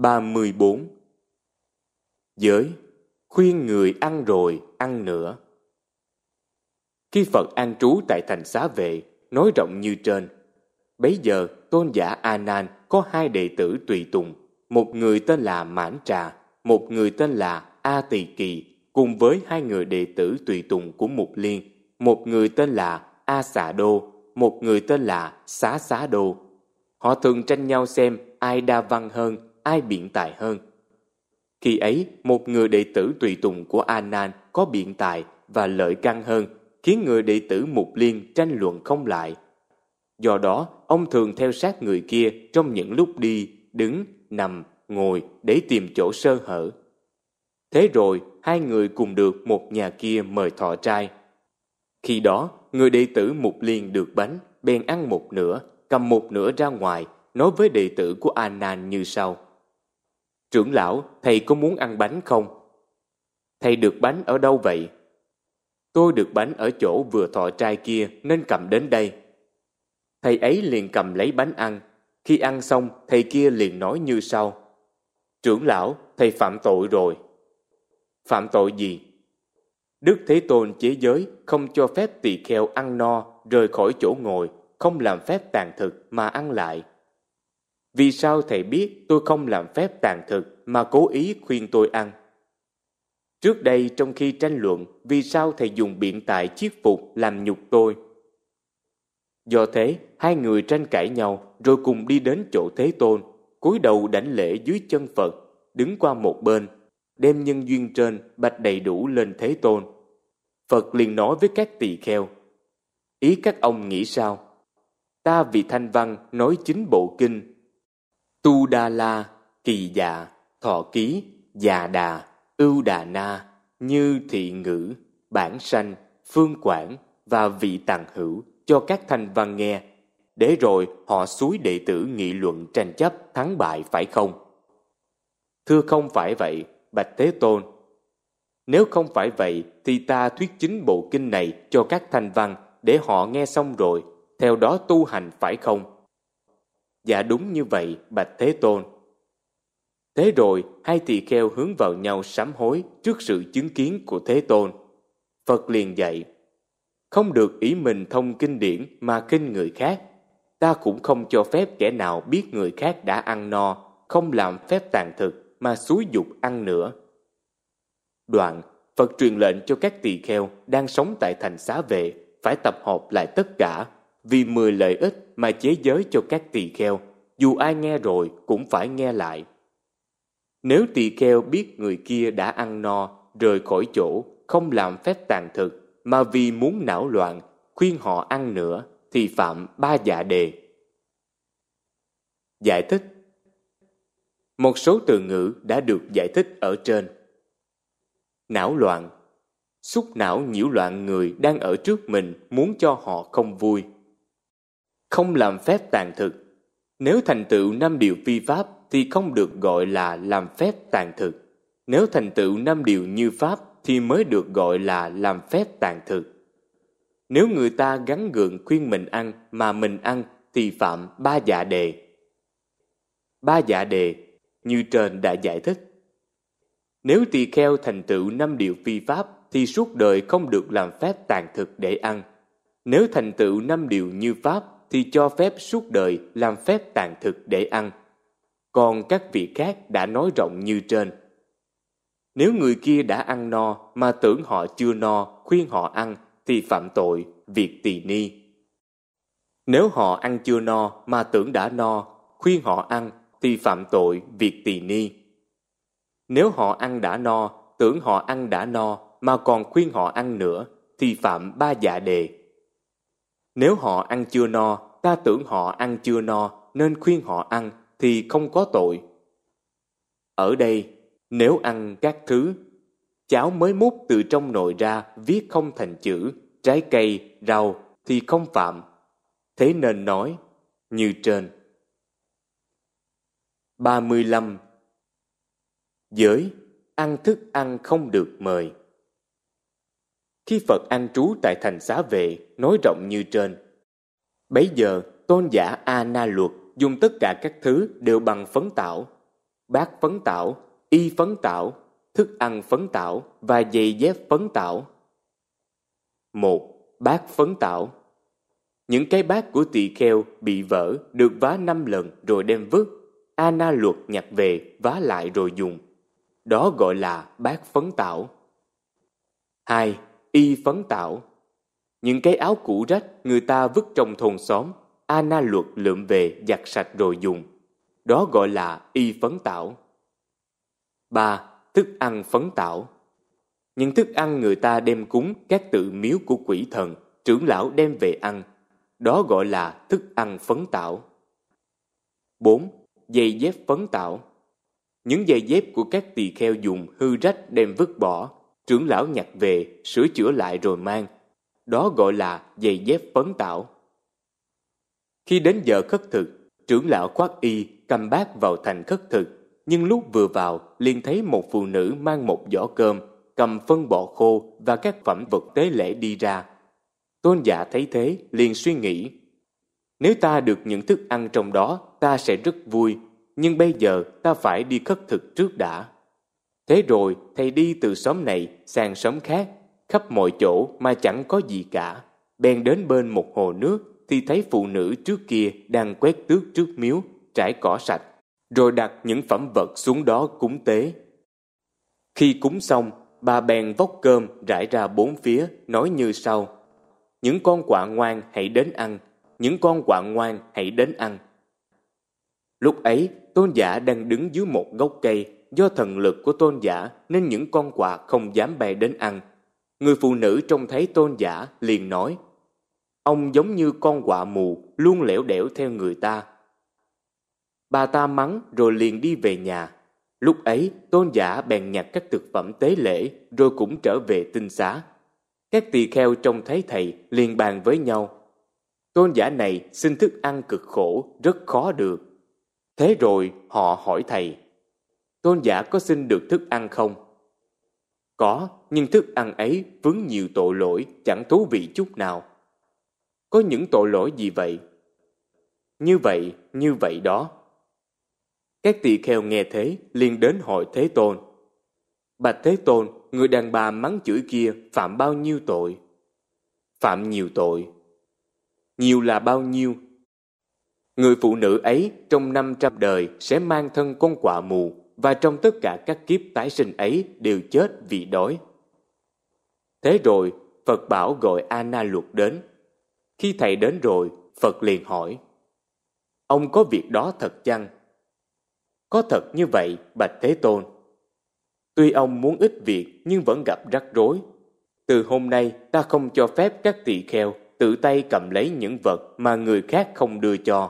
34. Giới, khuyên người ăn rồi ăn nữa. Khi Phật an trú tại thành Xá Vệ, nói rộng như trên, bấy giờ tôn giả A Nan có hai đệ tử tùy tùng, một người tên là Mãn Trà, một người tên là A Tỳ Kỳ, cùng với hai người đệ tử tùy tùng của Mục Liên, một người tên là A Xà Đô, một người tên là Xá Xá Đô. Họ thường tranh nhau xem ai đa văn hơn, ai biện tài hơn. Khi ấy, một người đệ tử tùy tùng của A Nan có biện tài và lợi căn hơn, khiến người đệ tử Mục Liên tranh luận không lại. Do đó, ông thường theo sát người kia trong những lúc đi, đứng, nằm, ngồi để tìm chỗ sơ hở. Thế rồi, hai người cùng được một nhà kia mời thọ trai. Khi đó, người đệ tử Mục Liên được bánh, bèn ăn một nửa, cầm một nửa ra ngoài, nói với đệ tử của A Nan như sau: Trưởng lão, thầy có muốn ăn bánh không? Thầy được bánh ở đâu vậy? Tôi được bánh ở chỗ vừa thọ trai kia nên cầm đến đây. Thầy ấy liền cầm lấy bánh ăn. Khi ăn xong, thầy kia liền nói như sau: Trưởng lão, thầy phạm tội rồi. Phạm tội gì? Đức Thế Tôn chế giới không cho phép tỳ kheo ăn no rời khỏi chỗ ngồi, không làm phép tàn thực mà ăn lại. Vì sao thầy biết tôi không làm phép tàn thực mà cố ý khuyên tôi ăn? Trước đây trong khi tranh luận, vì sao thầy dùng biện tài chiết phục làm nhục tôi? Do thế, hai người tranh cãi nhau rồi cùng đi đến chỗ Thế Tôn, cúi đầu đảnh lễ dưới chân Phật, đứng qua một bên, đem nhân duyên trên bạch đầy đủ lên Thế Tôn. Phật liền nói với các tỳ kheo: Ý các ông nghĩ sao? Ta vì thanh văn nói 9 bộ kinh: Tu Đa La, Kỳ Dạ, Thọ Ký, Già Đà, Ưu Đà Na, Như Thị Ngữ, Bản Sanh, Phương Quảng và Vị Tàng Hữu cho các thanh văn nghe, để rồi họ xúi đệ tử nghị luận tranh chấp thắng bại phải không? Thưa không phải vậy, bạch Thế Tôn. Nếu không phải vậy thì ta thuyết 9 bộ kinh này cho các thanh văn để họ nghe xong rồi, theo đó tu hành phải không? Dạ đúng như vậy, bạch Thế Tôn. Thế rồi hai tỳ kheo hướng vào nhau sám hối trước sự chứng kiến của Thế Tôn. Phật liền dạy: Không được ý mình thông kinh điển mà khinh người khác. Ta cũng không cho phép kẻ nào biết người khác đã ăn no, không làm phép tàn thực mà xúi dục ăn nữa. Đoạn, Phật truyền lệnh cho các tỳ kheo đang sống tại thành Xá Vệ phải tập hợp lại tất cả, vì 10 lợi ích mà chế giới cho các tỳ kheo, dù ai nghe rồi cũng phải nghe lại. Nếu tỳ kheo biết người kia đã ăn no, rời khỏi chỗ, không làm phép tàn thực, mà vì muốn não loạn, khuyên họ ăn nữa, thì phạm 3 dạ đề. Giải thích. Một số từ ngữ đã được giải thích ở trên. Não loạn, xúc não nhiễu loạn người đang ở trước mình, muốn cho họ không vui. Không làm phép tàn thực. Nếu thành tựu 5 điều phi pháp thì không được gọi là làm phép tàn thực. Nếu thành tựu 5 điều như pháp thì mới được gọi là làm phép tàn thực. Nếu người ta gắng gượng khuyên mình ăn mà mình ăn thì phạm 3 dạ đề. 3 dạ đề như trên đã giải thích. Nếu tỳ kheo thành tựu 5 điều phi pháp thì suốt đời không được làm phép tàn thực để ăn. Nếu thành tựu 5 điều như pháp thì cho phép suốt đời làm phép tàn thực để ăn. Còn các vị khác đã nói rộng như trên. Nếu người kia đã ăn no mà tưởng họ chưa no, khuyên họ ăn thì phạm tội việc tỳ ni. Nếu họ ăn chưa no mà tưởng đã no, khuyên họ ăn thì phạm tội việc tỳ ni. Nếu họ ăn đã no, tưởng họ ăn đã no mà còn khuyên họ ăn nữa thì phạm 3 dạ đề. Nếu họ ăn chưa no, ta tưởng họ ăn chưa no nên khuyên họ ăn thì không có tội. Ở đây, nếu ăn các thứ, cháo mới múc từ trong nồi ra viết không thành chữ, trái cây, rau thì không phạm. Thế nên nói như trên. 35. Giới, ăn thức ăn không được mời. Khi Phật an trú tại thành Xá Vệ, nói rộng như trên, bấy giờ tôn giả A Na Luật dùng tất cả các thứ đều bằng phấn tảo. bát phấn tảo, y phấn tảo, thức ăn phấn tảo và giày dép phấn tảo. 1. Bát phấn tảo. Những cái bát của tỳ kheo bị vỡ được vá 5 lần rồi đem vứt. A Na Luật nhặt về, vá lại rồi dùng. Đó gọi là bát phấn tảo. 2. Y phấn tảo. Những cái áo cũ rách người ta vứt trong thôn xóm, A Na Luật lượm về giặt sạch rồi dùng. Đó gọi là y phấn tảo. 3. Thức ăn phấn tảo. Những thức ăn người ta đem cúng các tự miếu của quỷ thần, trưởng lão đem về ăn. Đó gọi là thức ăn phấn tảo. 4. Giày dép phấn tảo. Những giày dép của các tỳ kheo dùng hư rách đem vứt bỏ, trưởng lão nhặt về, sửa chữa lại rồi mang. Đó gọi là giày dép phấn tảo. Khi đến giờ khất thực, trưởng lão khoác y cầm bát vào thành khất thực, nhưng lúc vừa vào liền thấy một phụ nữ mang một giỏ cơm, cầm phân bò khô và các phẩm vật tế lễ đi ra. Tôn giả thấy thế liền suy nghĩ, nếu ta được những thức ăn trong đó ta sẽ rất vui, nhưng bây giờ ta phải đi khất thực trước đã. Thế rồi thầy đi từ xóm này sang xóm khác, khắp mọi chỗ mà chẳng có gì cả. Bèn đến bên một hồ nước thì thấy phụ nữ trước kia đang quét tước trước miếu, trải cỏ sạch, rồi đặt những phẩm vật xuống đó cúng tế. Khi cúng xong, bà bèn vốc cơm rải ra bốn phía, nói như sau: những con quạ ngoan hãy đến ăn, những con quạ ngoan hãy đến ăn. Lúc ấy, tôn giả đang đứng dưới một gốc cây, do thần lực của tôn giả nên những con quạ không dám bay đến ăn. Người phụ nữ trông thấy tôn giả liền nói: ông giống như con quạ mù, luôn lẻo đẻo theo người ta. Bà ta mắng rồi liền đi về nhà. Lúc ấy, tôn giả bèn nhặt các thực phẩm tế lễ rồi cũng trở về tinh xá. Các tỳ kheo trông thấy thầy liền bàn với nhau: tôn giả này xin thức ăn cực khổ, rất khó được. Thế rồi họ hỏi thầy: tôn giả có xin được thức ăn không? Có, nhưng thức ăn ấy vướng nhiều tội lỗi, chẳng thú vị chút nào. Có những tội lỗi gì vậy? Như vậy đó. Các tỳ kheo nghe thế liền đến hỏi Thế Tôn: bạch Thế Tôn, người đàn bà mắng chửi kia phạm bao nhiêu tội? Phạm nhiều tội. Nhiều là bao nhiêu? Người phụ nữ ấy trong 500 đời sẽ mang thân con quạ mù, và trong tất cả các kiếp tái sinh ấy đều chết vì đói. Thế rồi Phật bảo gọi A Na Luật đến. Khi thầy đến rồi, Phật liền hỏi: ông có việc đó thật chăng? Có thật như vậy, bạch Thế Tôn. Tuy ông muốn ít việc nhưng vẫn gặp rắc rối. Từ hôm nay ta không cho phép các tỳ kheo tự tay cầm lấy những vật mà người khác không đưa cho.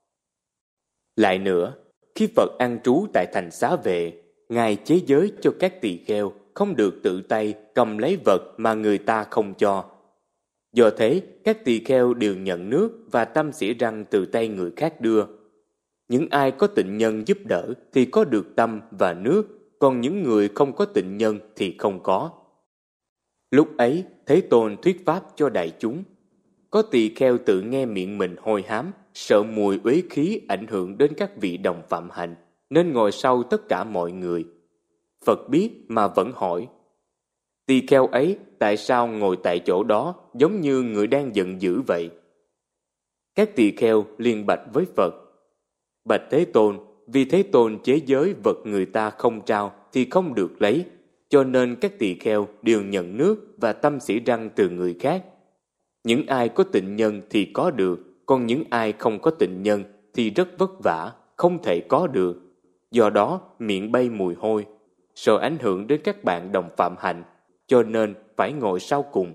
Lại nữa, khi Phật an trú tại thành Xá Vệ, Ngài chế giới cho các tỳ kheo không được tự tay cầm lấy vật mà người ta không cho. Do thế, các tỳ kheo đều nhận nước và tâm xỉa răng từ tay người khác đưa. Những ai có tịnh nhân giúp đỡ thì có được tâm và nước, còn những người không có tịnh nhân thì không có. Lúc ấy, Thế Tôn thuyết pháp cho đại chúng. Có tỳ kheo tự nghe miệng mình hôi hám, sợ mùi uế khí ảnh hưởng đến các vị đồng phạm hạnh, nên ngồi sau tất cả mọi người. Phật biết mà vẫn hỏi: tỳ kheo ấy tại sao ngồi tại chỗ đó giống như người đang giận dữ vậy? Các tỳ kheo liền bạch với Phật: bạch Thế Tôn, vì Thế Tôn chế giới vật người ta không trao thì không được lấy, cho nên các tỳ kheo đều nhận nước và tâm xỉ răng từ người khác. Những ai có tịnh nhân thì có được, còn những ai không có tịnh nhân thì rất vất vả, không thể có được. Do đó miệng bay mùi hôi, sợ ảnh hưởng đến các bạn đồng phạm hạnh, cho nên phải ngồi sau cùng.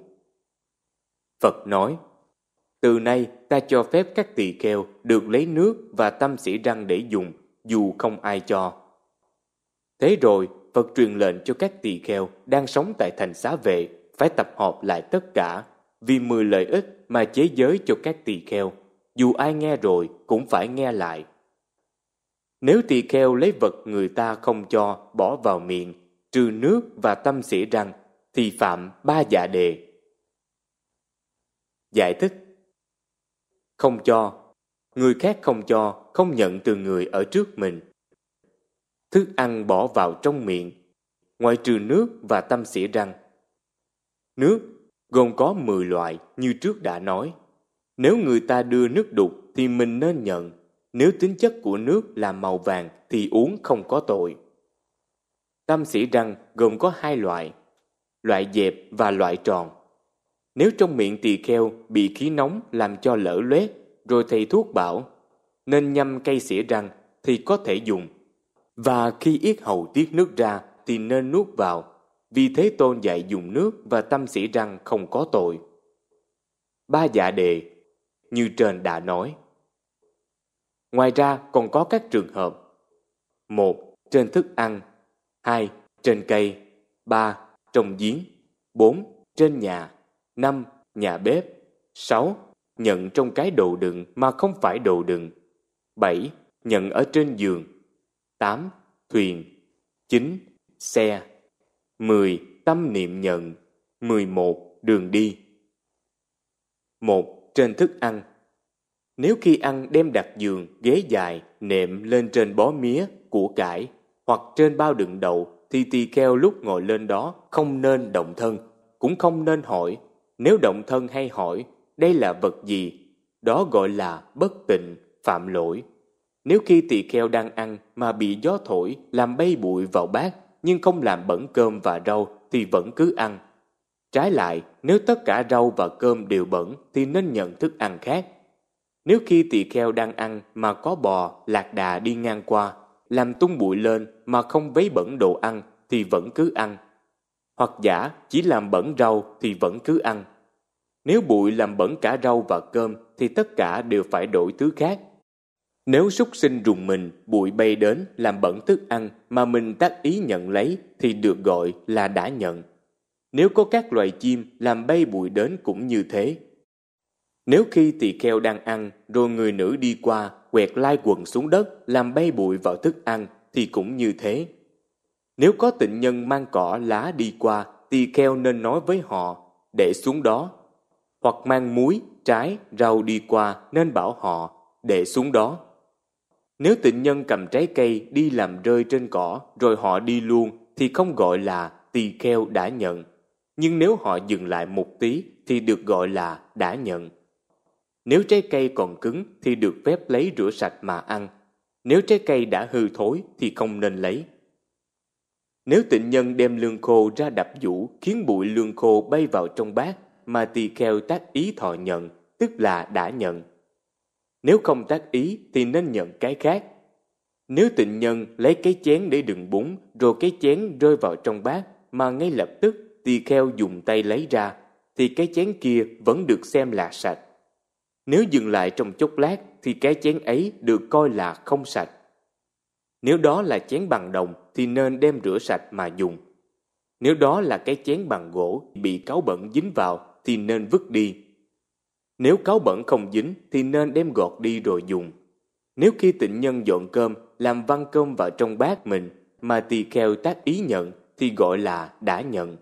Phật nói: từ nay ta cho phép các tỳ kheo được lấy nước và tâm xỉ răng để dùng, dù không ai cho. Thế rồi Phật truyền lệnh cho các tỳ kheo đang sống tại thành Xá Vệ phải tập hợp lại tất cả, vì 10 lợi ích mà chế giới cho các tỳ kheo, dù ai nghe rồi cũng phải nghe lại. Nếu tỳ kheo lấy vật người ta không cho bỏ vào miệng, trừ nước và tâm xỉa răng, thì phạm 3 dạ đề. Giải thích: không cho, người khác không cho, không nhận từ người ở trước mình. Thức ăn bỏ vào trong miệng, ngoại trừ nước và tăm xỉa răng. Nước gồm có 10 loại như trước đã nói. Nếu người ta đưa nước đục thì mình nên nhận. Nếu tính chất của nước là màu vàng thì uống không có tội. Tăm xỉa răng gồm có 2 loại, loại dẹp và loại tròn. Nếu trong miệng tỳ kheo bị khí nóng làm cho lở loét, rồi thầy thuốc bảo nên nhâm cây xỉa răng thì có thể dùng. Và khi yết hầu tiết nước ra thì nên nuốt vào, vì Thế Tôn dạy dùng nước và tăm xỉa răng không có tội. 3 dạ đề như trên đã nói. Ngoài ra còn có các trường hợp: 1. Trên thức ăn, 2. Trên cây, 3. Trong giếng, 4. Trên nhà, 5. Nhà bếp, 6. Nhận trong cái đồ đựng mà không phải đồ đựng, 7. Nhận ở trên giường, 8. Thuyền, 9. Xe, 10. Tâm niệm nhận, 11. Đường đi. 1. Trên thức ăn. Nếu khi ăn đem đặt giường, ghế dài, nệm lên trên bó mía, củ cải hoặc trên bao đựng đậu thì tỳ kheo lúc ngồi lên đó không nên động thân, cũng không nên hỏi. Nếu động thân hay hỏi đây là vật gì, đó gọi là bất tịnh, phạm lỗi. Nếu khi tỳ kheo đang ăn mà bị gió thổi làm bay bụi vào bát nhưng không làm bẩn cơm và rau thì vẫn cứ ăn. Trái lại, nếu tất cả rau và cơm đều bẩn thì nên nhận thức ăn khác. Nếu khi tỳ kheo đang ăn mà có bò, lạc đà đi ngang qua, làm tung bụi lên mà không vấy bẩn đồ ăn thì vẫn cứ ăn. Hoặc giả chỉ làm bẩn rau thì vẫn cứ ăn. Nếu bụi làm bẩn cả rau và cơm thì tất cả đều phải đổi thứ khác. Nếu súc sinh rùng mình, bụi bay đến làm bẩn thức ăn mà mình tác ý nhận lấy thì được gọi là đã nhận. Nếu có các loài chim làm bay bụi đến cũng như thế. Nếu khi tỳ kheo đang ăn rồi người nữ đi qua quẹt lai quần xuống đất làm bay bụi vào thức ăn thì cũng như thế. Nếu có tịnh nhân mang cỏ lá đi qua, tỳ kheo nên nói với họ để xuống đó. Hoặc mang muối, trái, rau đi qua nên bảo họ để xuống đó. Nếu tịnh nhân cầm trái cây đi làm rơi trên cỏ rồi họ đi luôn thì không gọi là tỳ kheo đã nhận. Nhưng nếu họ dừng lại một tí thì được gọi là đã nhận. Nếu trái cây còn cứng thì được phép lấy rửa sạch mà ăn. Nếu trái cây đã hư thối thì không nên lấy. Nếu tịnh nhân đem lương khô ra đập vũ khiến bụi lương khô bay vào trong bát mà tỳ kheo tác ý thọ nhận, tức là đã nhận. Nếu không tác ý thì nên nhận cái khác. Nếu tịnh nhân lấy cái chén để đựng bún rồi cái chén rơi vào trong bát mà ngay lập tức tỳ kheo dùng tay lấy ra thì cái chén kia vẫn được xem là sạch. Nếu dừng lại trong chốc lát thì cái chén ấy được coi là không sạch. Nếu đó là chén bằng đồng thì nên đem rửa sạch mà dùng. Nếu đó là cái chén bằng gỗ bị cáu bẩn dính vào thì nên vứt đi. Nếu cáu bẩn không dính thì nên đem gọt đi rồi dùng. Nếu khi tịnh nhân dọn cơm làm văng cơm vào trong bát mình mà tỳ kheo tác ý nhận thì gọi là đã nhận.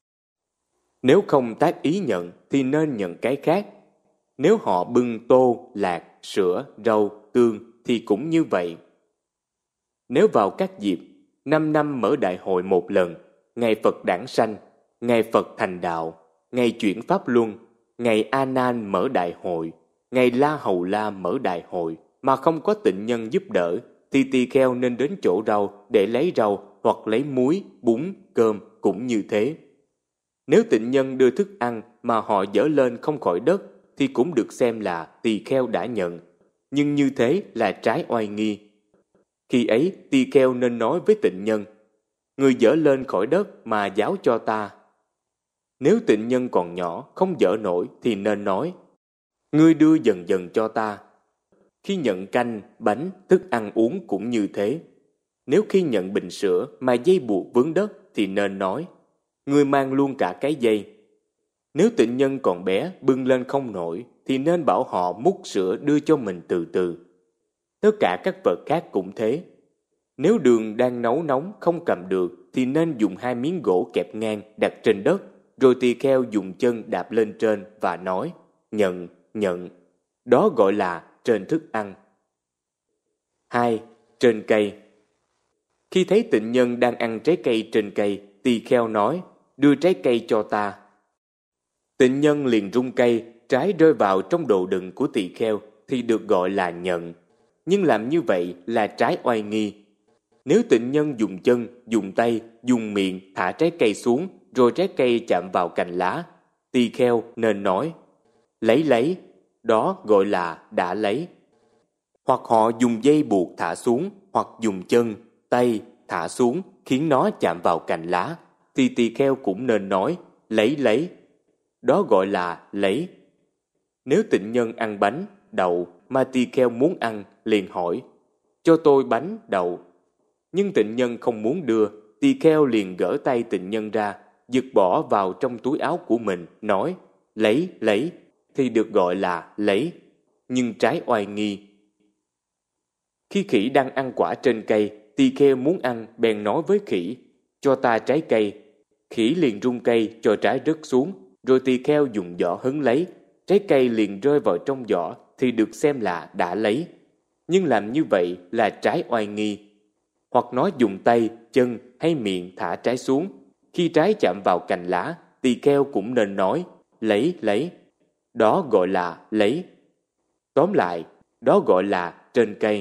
Nếu không tác ý nhận thì nên nhận cái khác. Nếu họ bưng tô, lạc, sữa, rau, tương thì cũng như vậy. Nếu vào các dịp 5 năm mở đại hội một lần, ngày Phật đản sanh, ngày Phật thành đạo, ngày chuyển pháp luân, ngày A Nan mở đại hội, ngày La Hầu La mở đại hội mà không có tịnh nhân giúp đỡ thì tỳ kheo nên đến chỗ rau để lấy rau hoặc lấy muối, bún, cơm cũng như thế. Nếu tịnh nhân đưa thức ăn mà họ dỡ lên không khỏi đất thì cũng được xem là tỳ kheo đã nhận, nhưng như thế là trái oai nghi. Khi ấy tỳ kheo nên nói với tịnh nhân: người dỡ lên khỏi đất mà giáo cho ta. Nếu tịnh nhân còn nhỏ không dỡ nổi thì nên nói: ngươi đưa dần dần cho ta. Khi nhận canh, bánh, thức ăn uống cũng như thế. Nếu khi nhận bình sữa mà dây buộc vướng đất thì nên nói: ngươi mang luôn cả cái dây. Nếu tịnh nhân còn bé bưng lên không nổi thì nên bảo họ múc sữa đưa cho mình từ từ. Tất cả các vật khác cũng thế. Nếu đường đang nấu nóng không cầm được thì nên dùng 2 miếng gỗ kẹp ngang đặt trên đất, rồi tỳ kheo dùng chân đạp lên trên và nói: nhận, nhận. Đó gọi là trên thức ăn. 2. Trên cây. Khi thấy tịnh nhân đang ăn trái cây trên cây, tỳ kheo nói, đưa trái cây cho ta. Tịnh nhân liền rung cây, trái rơi vào trong đồ đựng của tỳ kheo thì được gọi là nhận. Nhưng làm như vậy là trái oai nghi. Nếu tịnh nhân dùng chân, dùng tay, dùng miệng thả trái cây xuống, rồi trái cây chạm vào cành lá, tỳ kheo nên nói, lấy, đó gọi là đã lấy. Hoặc họ dùng dây buộc thả xuống, hoặc dùng chân, tay thả xuống khiến nó chạm vào cành lá, thì tỳ kheo cũng nên nói, lấy, đó gọi là lấy. Nếu tịnh nhân ăn bánh, đậu mà tỳ kheo muốn ăn, liền hỏi, cho tôi bánh, đậu. Nhưng tịnh nhân không muốn đưa, tỳ kheo liền gỡ tay tịnh nhân ra, giật bỏ vào trong túi áo của mình, nói, lấy, thì được gọi là lấy, nhưng trái oai nghi. Khi khỉ đang ăn quả trên cây, tỳ kheo muốn ăn, bèn nói với khỉ, cho ta trái cây. Khỉ liền rung cây cho trái rớt xuống, rồi tỳ kheo dùng giỏ hứng lấy, trái cây liền rơi vào trong giỏ thì được xem là đã lấy. Nhưng làm như vậy là trái oai nghi. Hoặc nó dùng tay, chân hay miệng thả trái xuống, khi trái chạm vào cành lá, tỳ kheo cũng nên nói, lấy, đó gọi là lấy. Tóm lại, đó gọi là trên cây.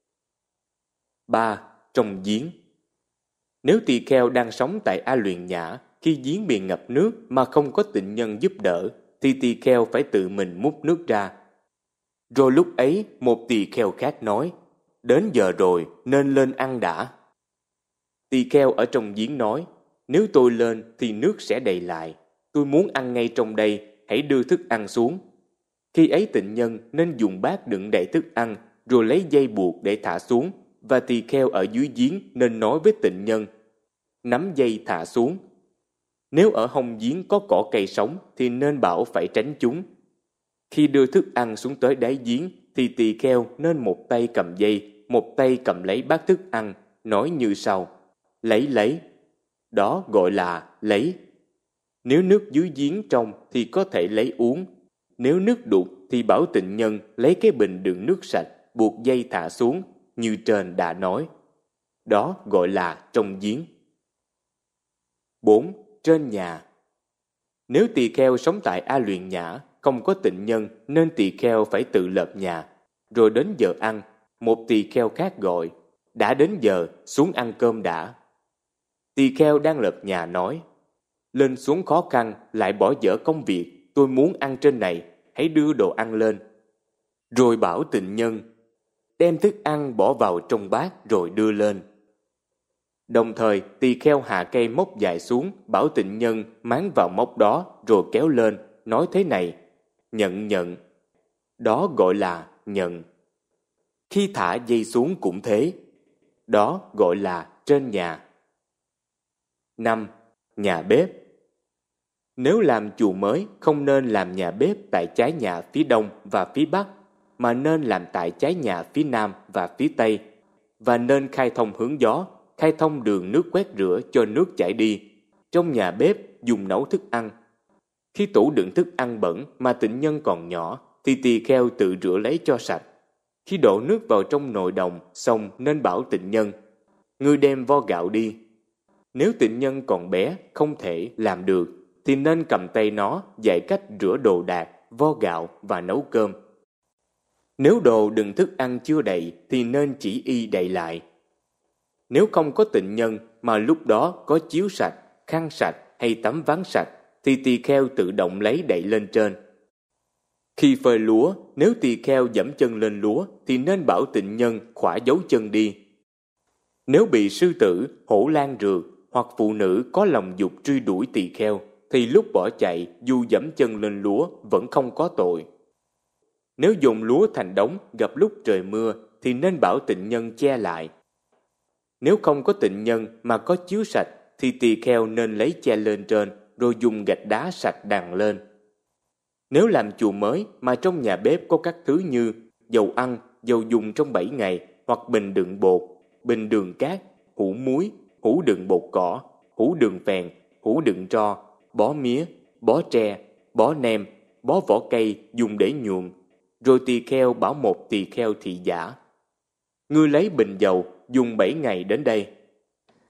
3. Trong giếng. Nếu tỳ kheo đang sống tại A Luyện Nhã, khi giếng bị ngập nước mà không có tịnh nhân giúp đỡ, thì tỳ kheo phải tự mình múc nước ra. Rồi lúc ấy, một tỳ kheo khác nói, đến giờ rồi nên lên ăn đã. Tỳ kheo ở trong giếng nói, nếu tôi lên thì nước sẽ đầy lại, tôi muốn ăn ngay trong đây, hãy đưa thức ăn xuống. Khi ấy tịnh nhân nên dùng bát đựng đầy thức ăn, rồi lấy dây buộc để thả xuống, và tỳ kheo ở dưới giếng nên nói với tịnh nhân, nắm dây thả xuống. Nếu ở hông giếng có cỏ cây sống thì nên bảo phải tránh chúng. Khi đưa thức ăn xuống tới đáy giếng thì tỳ kheo nên một tay cầm dây, một tay cầm lấy bát thức ăn, nói như sau, lấy, đó gọi là lấy. Nếu nước dưới giếng trong thì có thể lấy uống, nếu nước đục thì bảo tịnh nhân lấy cái bình đựng nước sạch, buộc dây thả xuống, như trên đã nói. Đó gọi là trong giếng. 4. Trên nhà. Nếu tỳ kheo sống tại A Luyện Nhã, không có tịnh nhân nên tỳ kheo phải tự lợp nhà. Rồi đến giờ ăn, một tỳ kheo khác gọi, đã đến giờ, xuống ăn cơm đã. Tỳ kheo đang lợp nhà nói, lên xuống khó khăn, lại bỏ dở công việc, tôi muốn ăn trên này, hãy đưa đồ ăn lên. Rồi bảo tịnh nhân, đem thức ăn bỏ vào trong bát rồi đưa lên. Đồng thời tỳ kheo hạ cây móc dài xuống, bảo tịnh nhân máng vào móc đó rồi kéo lên, nói thế này, nhận. Đó gọi là nhận. Khi thả dây xuống cũng thế. Đó gọi là trên nhà. 5. Nhà bếp. Nếu làm chùa mới, không nên làm nhà bếp tại trái nhà phía đông và phía bắc, mà nên làm tại trái nhà phía nam và phía tây, và nên khai thông hướng gió, khai thông đường nước quét rửa cho nước chảy đi. Trong nhà bếp dùng nấu thức ăn. Khi tủ đựng thức ăn bẩn mà tịnh nhân còn nhỏ, thì tỳ kheo tự rửa lấy cho sạch. Khi đổ nước vào trong nồi đồng, xong nên bảo tịnh nhân, ngươi đem vo gạo đi. Nếu tịnh nhân còn bé, không thể làm được, thì nên cầm tay nó dạy cách rửa đồ đạc, vo gạo và nấu cơm. Nếu đồ đựng thức ăn chưa đầy, thì nên chỉ y đậy lại. Nếu không có tịnh nhân mà lúc đó có chiếu sạch, khăn sạch hay tấm ván sạch, thì tỳ kheo tự động lấy đậy lên trên. Khi phơi lúa, nếu tỳ kheo dẫm chân lên lúa, thì nên bảo tịnh nhân khỏa dấu chân đi. Nếu bị sư tử, hổ lang rượt, hoặc phụ nữ có lòng dục truy đuổi tỳ kheo, thì lúc bỏ chạy dù dẫm chân lên lúa vẫn không có tội. Nếu dồn lúa thành đống gặp lúc trời mưa, thì nên bảo tịnh nhân che lại. Nếu không có tịnh nhân mà có chiếu sạch, thì tỳ kheo nên lấy che lên trên, rồi dùng gạch đá sạch đằng lên. Nếu làm chùa mới mà trong nhà bếp có các thứ như dầu ăn, dầu dùng trong 7 ngày, hoặc bình đựng bột, bình đường cát, hũ muối, hũ đựng bột cỏ, hũ đựng phèn, hũ đựng tro, bó mía, bó tre, bó nem, bó vỏ cây dùng để nhuộm, rồi tỳ kheo bảo một tỳ kheo thị giả, ngươi lấy bình dầu dùng 7 ngày đến đây,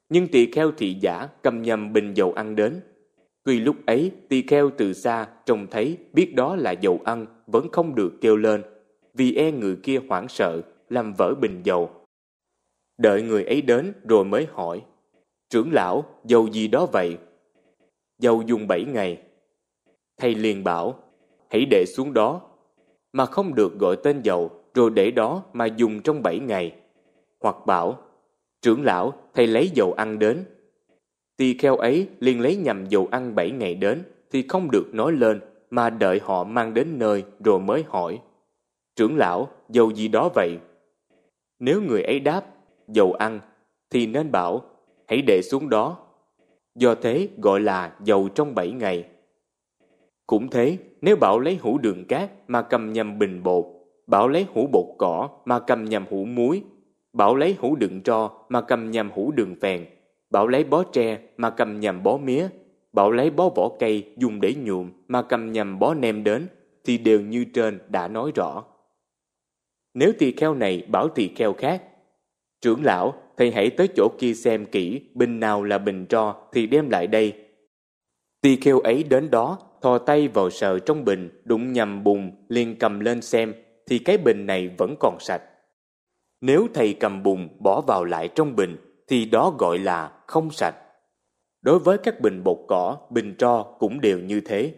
Nhưng tỳ kheo thị giả cầm nhầm bình dầu ăn đến. Tuy lúc ấy tỳ kheo từ xa trông thấy biết đó là dầu ăn vẫn không được kêu lên, vì e người kia hoảng sợ làm vỡ bình dầu. Đợi người ấy đến rồi mới hỏi: trưởng lão, dầu gì đó vậy? Dầu dùng 7 ngày. Thầy liền bảo: hãy để xuống đó, mà không được gọi tên dầu rồi để đó mà dùng trong 7 ngày. Hoặc bảo: trưởng lão, thầy lấy dầu ăn đến. Tỳ kheo ấy liền lấy nhầm dầu ăn 7 ngày đến thì không được nói lên, mà đợi họ mang đến nơi rồi mới hỏi: trưởng lão, dầu gì đó vậy? Nếu người ấy đáp: dầu ăn, thì nên bảo: hãy để xuống đó. Do thế gọi là dầu trong 7 ngày. Cũng thế, nếu bảo lấy hũ đường cát mà cầm nhầm bình bột, bảo lấy hũ bột cỏ mà cầm nhầm hũ muối, bảo lấy hũ đựng tro mà cầm nhầm hũ đường phèn, bảo lấy bó tre mà cầm nhầm bó mía, bảo lấy bó vỏ cây dùng để nhuộm mà cầm nhầm bó nem đến, thì đều như trên đã nói rõ. Nếu tỳ kheo này bảo tỳ kheo khác: trưởng lão, thầy hãy tới chỗ kia xem kỹ bình nào là bình tro thì đem lại đây. Tỳ kheo ấy đến đó, thò tay vào sờ trong bình, đụng nhầm bùn, liền cầm lên xem, thì cái bình này vẫn còn sạch. Nếu thầy cầm bùn bỏ vào lại trong bình, thì đó gọi là không sạch. Đối với các bình bột cỏ, bình tro cũng đều như thế.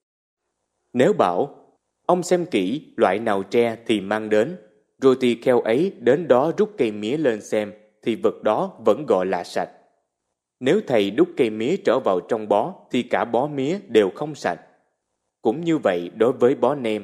Nếu bảo: ông xem kỹ loại nào tre thì mang đến, rồi tỳ kheo ấy đến đó rút cây mía lên xem, thì vật đó vẫn gọi là sạch. Nếu thầy đút cây mía trở vào trong bó, thì cả bó mía đều không sạch. Cũng như vậy đối với bó nem.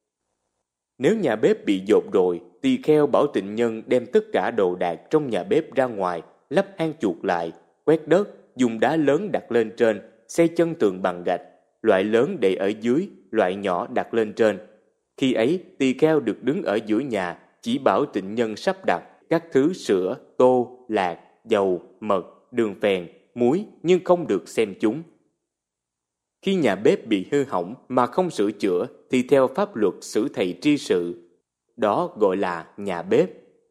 Nếu nhà bếp bị dột rồi, tỳ kheo bảo tịnh nhân đem tất cả đồ đạc trong nhà bếp ra ngoài, lắp hang chuột lại, quét đất, dùng đá lớn đặt lên trên, xây chân tường bằng gạch, loại lớn để ở dưới, loại nhỏ đặt lên trên. Khi ấy, tỳ kheo được đứng ở giữa nhà, chỉ bảo tịnh nhân sắp đặt các thứ sữa, tô, lạc, dầu, mật, đường phèn, muối, nhưng không được xem chúng. Khi nhà bếp bị hư hỏng mà không sửa chữa thì theo pháp luật xử thầy tri sự. Đó gọi là nhà bếp.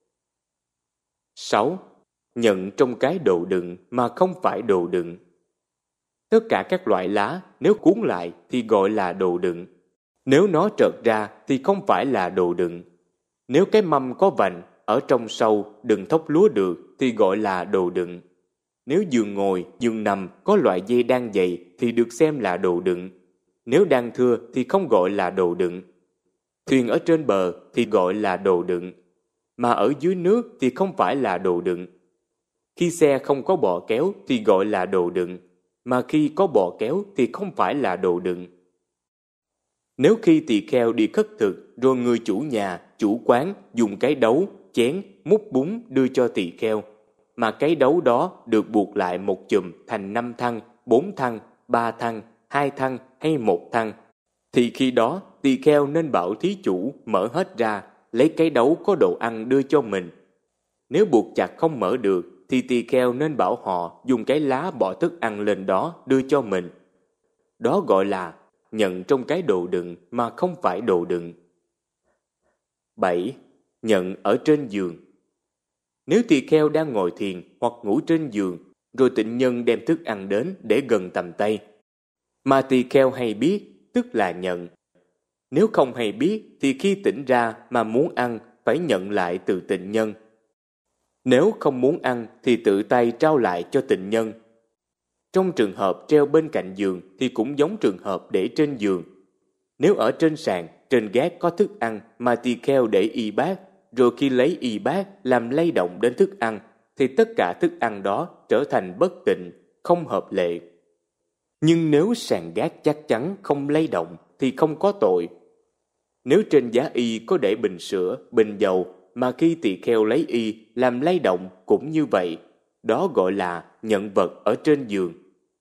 6. Nhận trong cái đồ đựng mà không phải đồ đựng. Tất cả các loại lá nếu cuốn lại thì gọi là đồ đựng. Nếu nó trợt ra thì không phải là đồ đựng. Nếu cái mâm có vành ở trong sâu đựng thóc lúa được thì gọi là đồ đựng. Nếu giường ngồi, giường nằm có loại dây đan dày thì được xem là đồ đựng. Nếu đan thưa thì không gọi là đồ đựng. Thuyền ở trên bờ thì gọi là đồ đựng, mà ở dưới nước thì không phải là đồ đựng. Khi xe không có bọ kéo thì gọi là đồ đựng, mà khi có bọ kéo thì không phải là đồ đựng. Nếu khi tỳ kheo đi khất thực rồi người chủ nhà, chủ quán dùng cái đấu, chén, múc bún đưa cho tỳ kheo, mà cái đấu đó được buộc lại một chùm thành 5 thăng, 4 thăng, 3 thăng, 2 thăng hay 1 thăng, thì khi đó tỳ kheo nên bảo thí chủ mở hết ra, lấy cái đấu có đồ ăn đưa cho mình. Nếu buộc chặt không mở được thì tỳ kheo nên bảo họ dùng cái lá bỏ thức ăn lên đó đưa cho mình. Đó gọi là nhận trong cái đồ đựng mà không phải đồ đựng. 7. Nhận ở trên giường. Nếu tỳ kheo đang ngồi thiền hoặc ngủ trên giường, rồi tịnh nhân đem thức ăn đến để gần tầm tay, mà tỳ kheo hay biết, tức là nhận. Nếu không hay biết thì khi tỉnh ra mà muốn ăn phải nhận lại từ tịnh nhân. Nếu không muốn ăn thì tự tay trao lại cho tịnh nhân. Trong trường hợp treo bên cạnh giường thì cũng giống trường hợp để trên giường. Nếu ở trên sàn, trên gác có thức ăn mà tỳ kheo để y bát, rồi khi lấy y bát làm lay động đến thức ăn, thì tất cả thức ăn đó trở thành bất tịnh, không hợp lệ. Nhưng nếu sàn gác chắc chắn không lay động thì không có tội. Nếu trên giá y có để bình sữa, bình dầu, mà khi tỳ kheo lấy y làm lay động cũng như vậy, đó gọi là nhận vật ở trên giường.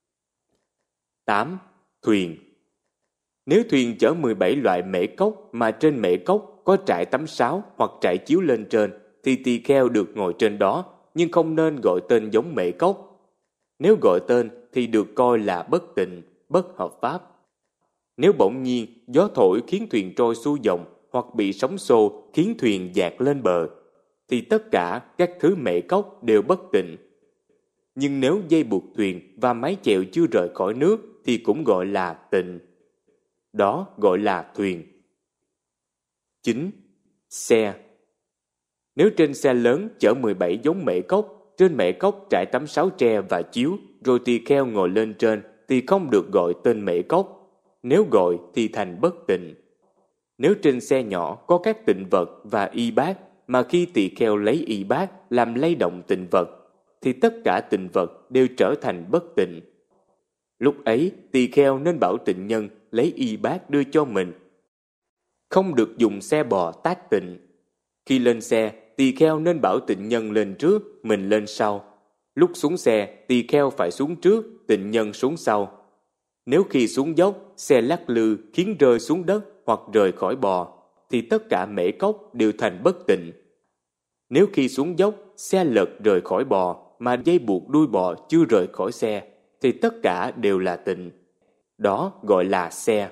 8. Thuyền. Nếu thuyền chở 17 loại mễ cốc mà trên mễ cốc có trải tấm sáo hoặc trải chiếu lên trên, thì tỳ kheo được ngồi trên đó, nhưng không nên gọi tên giống mễ cốc. Nếu gọi tên thì được coi là bất tịnh, bất hợp pháp. Nếu bỗng nhiên gió thổi khiến thuyền trôi xuôi dòng, hoặc bị sóng xô khiến thuyền dạt lên bờ, thì tất cả các thứ mễ cốc đều bất tịnh. nhưng nếu dây buộc thuyền và mái chèo chưa rời khỏi nước thì cũng gọi là tịnh. Đó gọi là thuyền. 9. Xe. Nếu trên xe lớn chở 17 giống mễ cốc, trên mễ cốc trải tấm sáo tre và chiếu, rồi tỳ kheo ngồi lên trên, thì không được gọi tên mễ cốc. Nếu gọi thì thành bất tịnh. Nếu trên xe nhỏ có các tịnh vật và y bát, mà khi tỳ kheo lấy y bát làm lay động tịnh vật, thì tất cả tịnh vật đều trở thành bất tịnh. Lúc ấy, tỳ kheo nên bảo tịnh nhân lấy y bát đưa cho mình. Không được dùng xe bò tác tịnh. Khi lên xe, tỳ kheo nên bảo tịnh nhân lên trước, mình lên sau. Lúc xuống xe, tỳ kheo phải xuống trước, tịnh nhân xuống sau. Nếu khi xuống dốc, xe lắc lư khiến rơi xuống đất hoặc rời khỏi bò, thì tất cả mễ cốc đều thành bất tịnh. Nếu khi xuống dốc, xe lật rời khỏi bò, mà dây buộc đuôi bò chưa rời khỏi xe, thì tất cả đều là tịnh. Đó gọi là xe.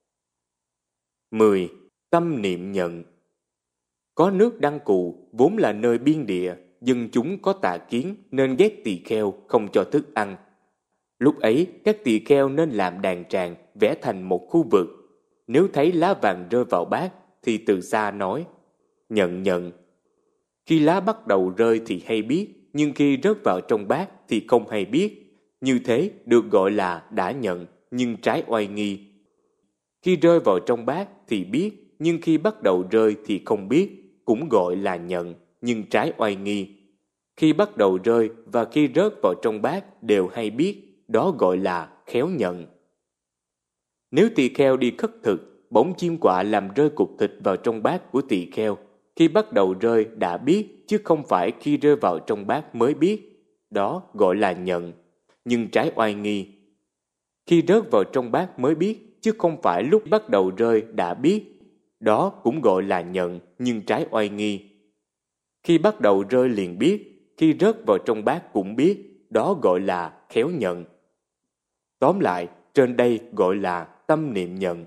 10. Tâm niệm nhận. Có nước Đăng Cù vốn là nơi biên địa, dân chúng có tà kiến nên ghét tỳ kheo không cho thức ăn. Lúc ấy, các tỳ kheo nên làm đàn tràng vẽ thành một khu vực. Nếu thấy lá vàng rơi vào bát, thì từ xa nói, nhận nhận. Khi lá bắt đầu rơi thì hay biết, nhưng khi rớt vào trong bát thì không hay biết. Như thế được gọi là đã nhận, nhưng trái oai nghi. Khi rơi vào trong bát thì biết, nhưng khi bắt đầu rơi thì không biết, cũng gọi là nhận, nhưng trái oai nghi. Khi bắt đầu rơi và khi rớt vào trong bát đều hay biết, đó gọi là khéo nhận. Nếu tỳ kheo đi khất thực, bỗng chim quạ làm rơi cục thịt vào trong bát của tỳ kheo, khi bắt đầu rơi đã biết, chứ không phải khi rơi vào trong bát mới biết, đó gọi là nhận, nhưng trái oai nghi. Khi rớt vào trong bát mới biết, chứ không phải lúc bắt đầu rơi đã biết, đó cũng gọi là nhận, nhưng trái oai nghi. Khi bắt đầu rơi liền biết, khi rớt vào trong bát cũng biết, đó gọi là khéo nhận. Tóm lại, trên đây gọi là tâm niệm nhận.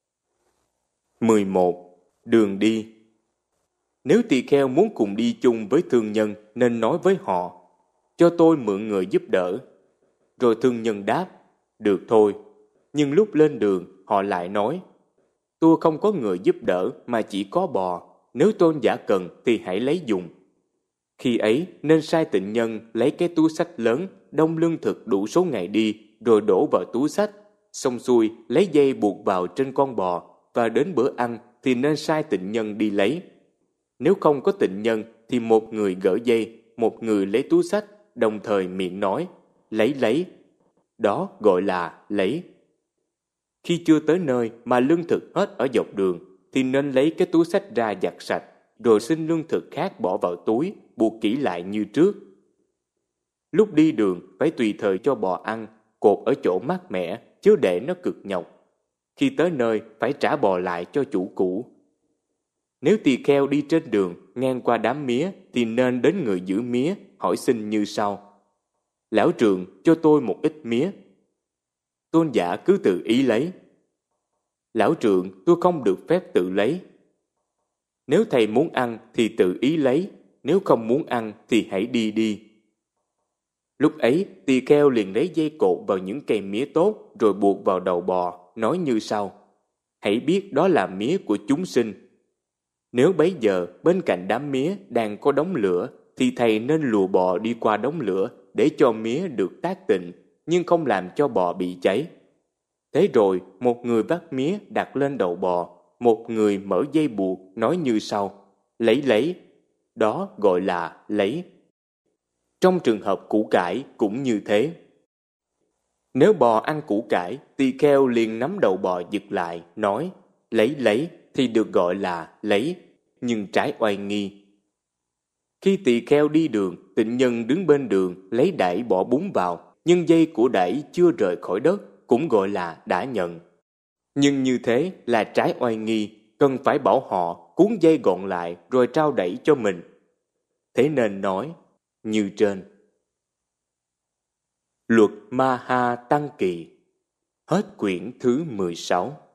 11. Đường đi. Nếu tỳ kheo muốn cùng đi chung với thương nhân nên nói với họ, cho tôi mượn người giúp đỡ. Rồi thương nhân đáp, được thôi. Nhưng lúc lên đường họ lại nói, tôi không có người giúp đỡ mà chỉ có bò, nếu tôn giả cần thì hãy lấy dùng. Khi ấy nên sai tịnh nhân lấy cái túi xách lớn, đông lương thực đủ số ngày đi, rồi đổ vào túi xách, xong xuôi lấy dây buộc vào trên con bò, và đến bữa ăn thì nên sai tịnh nhân đi lấy. Nếu không có tịnh nhân thì một người gỡ dây, một người lấy túi xách, đồng thời miệng nói, lấy. Đó gọi là lấy. Khi chưa tới nơi mà lương thực hết ở dọc đường, thì nên lấy cái túi xách ra giặt sạch, rồi xin lương thực khác bỏ vào túi, buộc kỹ lại như trước. Lúc đi đường phải tùy thời cho bò ăn, cột ở chỗ mát mẻ, chứ để nó cực nhọc. Khi tới nơi phải trả bò lại cho chủ cũ. Nếu tỳ kheo đi trên đường ngang qua đám mía thì nên đến người giữ mía hỏi xin như sau: Lão trượng, cho tôi một ít mía. Tôn giả cứ tự ý lấy. Lão trượng, tôi không được phép tự lấy. Nếu thầy muốn ăn thì tự ý lấy, nếu không muốn ăn thì hãy đi. Lúc ấy tỳ kheo liền lấy dây cột vào những cây mía tốt rồi buộc vào đầu bò, nói như sau: Hãy biết đó là mía của chúng sinh. Nếu bấy giờ bên cạnh đám mía đang có đống lửa thì thầy nên lùa bò đi qua đống lửa để cho mía được tác tịnh, nhưng không làm cho bò bị cháy. Thế rồi một người vác mía đặt lên đầu bò, một người mở dây buộc nói như sau: Lấy. Đó gọi là lấy. Trong trường hợp củ cải cũng như thế. Nếu bò ăn củ cải, tỳ kheo liền nắm đầu bò giật lại, nói: Lấy thì được gọi là lấy, nhưng trái oai nghi. Khi tỳ kheo đi đường, tịnh nhân đứng bên đường lấy đẩy bỏ bún vào, nhưng dây của đẩy chưa rời khỏi đất, cũng gọi là đã nhận. Nhưng như thế là trái oai nghi, cần phải bảo họ cuốn dây gọn lại rồi trao đẩy cho mình. Thế nên nói như trên. Luật Ma Ha Tăng Kỳ. Hết quyển thứ 16.